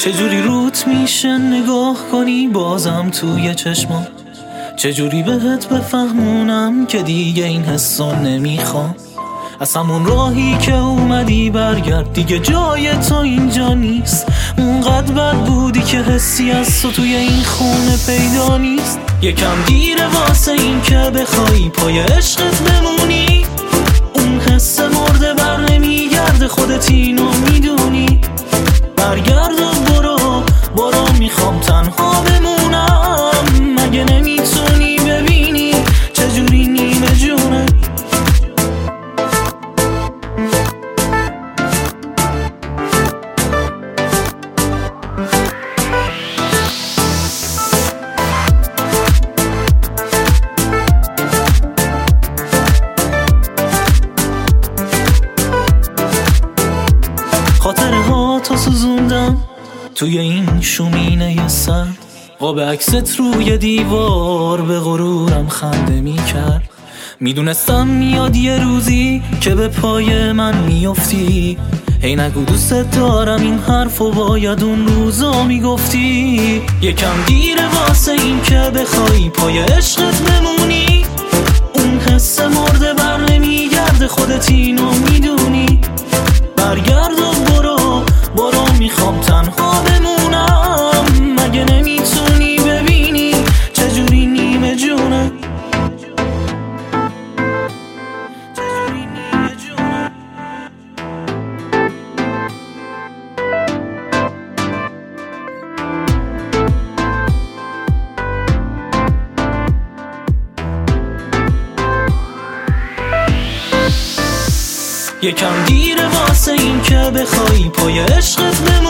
چجوری روت میشه نگاه کنی بازم توی چشمات؟ چجوری بهت بفهمونم که دیگه این حسو نمیخوام؟ از همون راهی که اومدی برگرد، دیگه جای تو اینجا نیست. اونقدر بد بودی که حسی از تو توی این خونه پیدا نیست. یکم دیره واسه این که بخوای پای عشقت بمونی. اون حس مرده بر نمیگرده، خودت اینو میدونی. برگرد و برو میخوام تنها بمونم. مگه نمیتونی ببینی چجوری نیمه جونه؟ خاطره ها تا سوزوندم توی این شومینه سر. قاب عکست روی دیوار به غرورم خنده میکرد. میدونستم میاد یه روزی که به پای من میافتی. هی نگو دوست دارم، این حرفو باید اون روزا میگفتی. یکم دیره واسه این که بخوای پای عشقت بمونی. اون حس مرده بر نمیگرده، خودت اینو میدونی. برگرد و برو میخوام تنها بمونم. مگه نمیتونی ببینی چجوری نیمه جونه؟ یکم دیره واسه این که بخوای پای عشقت بمونی.